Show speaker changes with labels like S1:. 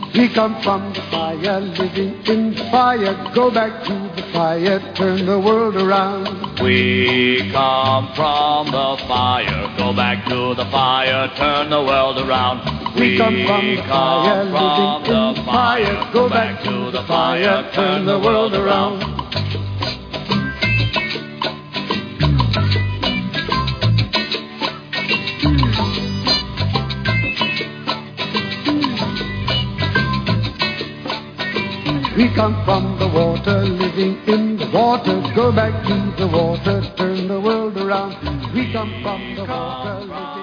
S1: We come from the fire, living in the fire. Go back to the fire, turn the world around.
S2: We come from the fire, go back to the fire, turn the world around.
S1: We come from the fire, living in the fire. Go back to the fire, turn the world around. We come from the water, living in the water. Go back to the water, turn the world around. We come from the water, living